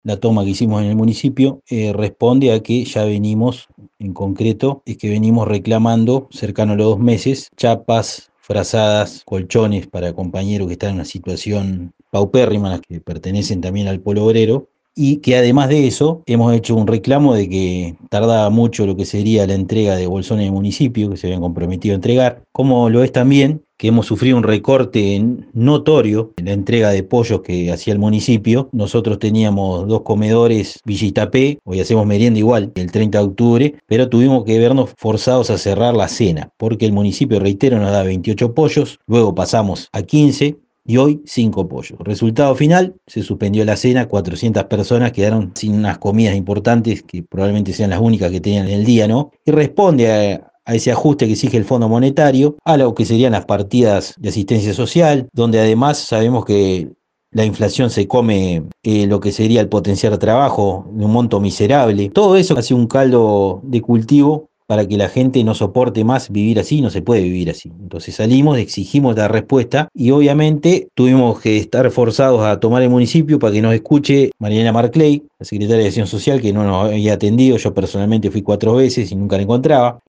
la toma que hicimos en el municipio responde a que ya venimos, en concreto, es que venimos reclamando, cercano a los 2 meses, chapas, frazadas, colchones para compañeros que están en una situación paupérrima, las que pertenecen también al polo obrero, y que además de eso hemos hecho un reclamo de que tardaba mucho lo que sería la entrega de bolsones de municipio que se habían comprometido a entregar, como lo es también que hemos sufrido un recorte notorio en la entrega de pollos que hacía el municipio. Nosotros teníamos 2 comedores Villa Itapé, hoy hacemos merienda igual, el 30 de octubre, pero tuvimos que vernos forzados a cerrar la cena, porque el municipio, reitero, nos da 28 pollos, luego pasamos a 15, y hoy 5 pollos. Resultado final, se suspendió la cena, 400 personas quedaron sin unas comidas importantes que probablemente sean las únicas que tenían en el día, ¿no? Y responde a ese ajuste que exige el Fondo Monetario, a lo que serían las partidas de asistencia social, donde además sabemos que la inflación se come lo que sería el potenciar trabajo de un monto miserable. Todo eso hace un caldo de cultivo para que la gente no soporte más vivir así, no se puede vivir así. Entonces salimos, exigimos la respuesta y obviamente tuvimos que estar forzados a tomar el municipio para que nos escuche Mariana Marclay, la secretaria de Acción Social, que no nos había atendido. Yo personalmente fui 4 veces y nunca la encontraba.